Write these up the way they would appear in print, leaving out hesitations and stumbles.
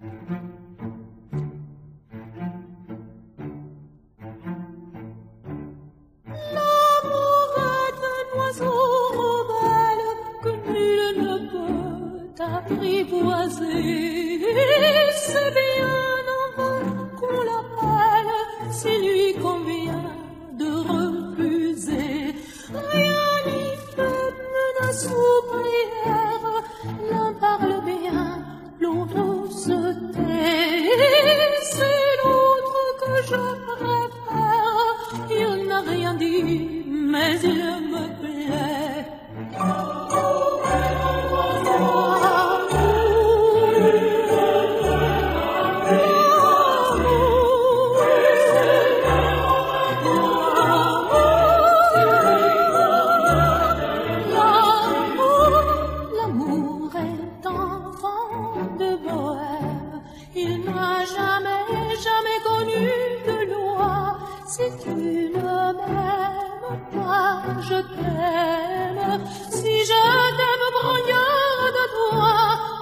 L'amour est un oiseau rebelle que nul ne peut apprivoiser. C'est bien en vain qu'on l'appelle s'il lui convient de refuser. Rien n'y fait menace ou prière, l'un parle bien, l'autre se tait. C'est l'autre que je préfère, il n'a rien dit, mais il me plaît. L'amour est enfant de bohème, il n'a jamais connu de loi. Si tu ne m'aimes pas, je t'aime. Si je t'aime, brognard de toi.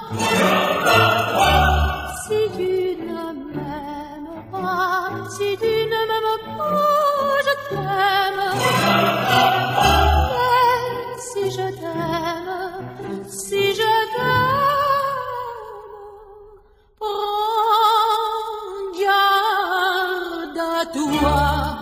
Si tu ne m'aimes pas, si tu ne m'aimes pas, je t'aime. Mais si je t'aime, si je t'aime, prends garde à toi.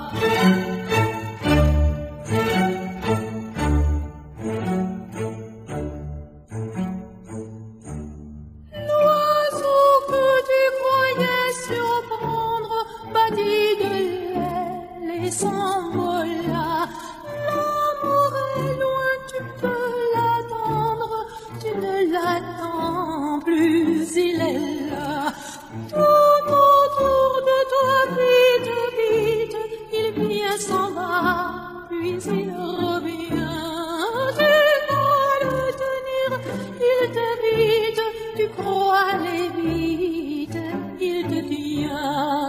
L'oiseau que tu croyais surprendre bâtit de l'aile et s'envola. L'amour est loin, tu peux l'attendre, tu ne l'attends plus, il est là. Tout autour de toi, vite, vite, il vient, s'en va, puis il revient. Tu vas le tenir, il t'évite, tu crois aller vite, il te tient.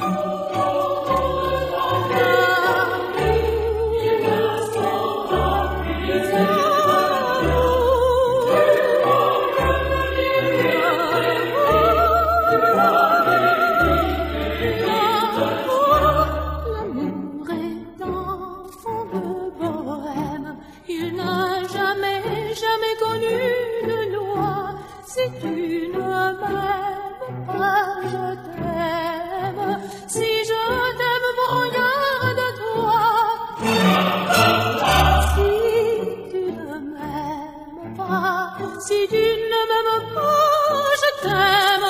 L'amour est enfant de bohème, il n'a jamais connu de loi. Si tu ne m'aimes pas, je t'aime. Si je t'aime, brognard de toi. Si tu ne m'aimes pas, si tu ne m'aimes pas, je t'aime.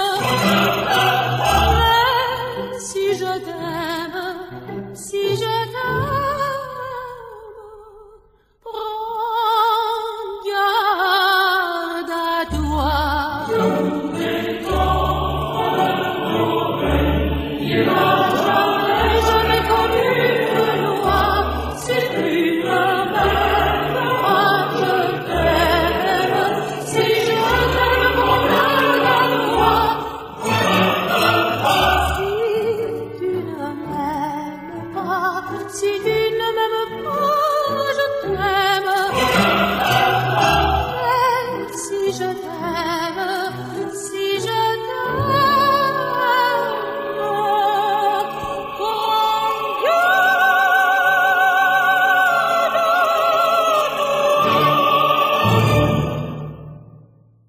Mais si je t'aime, si je t'aime, prends garde à toi.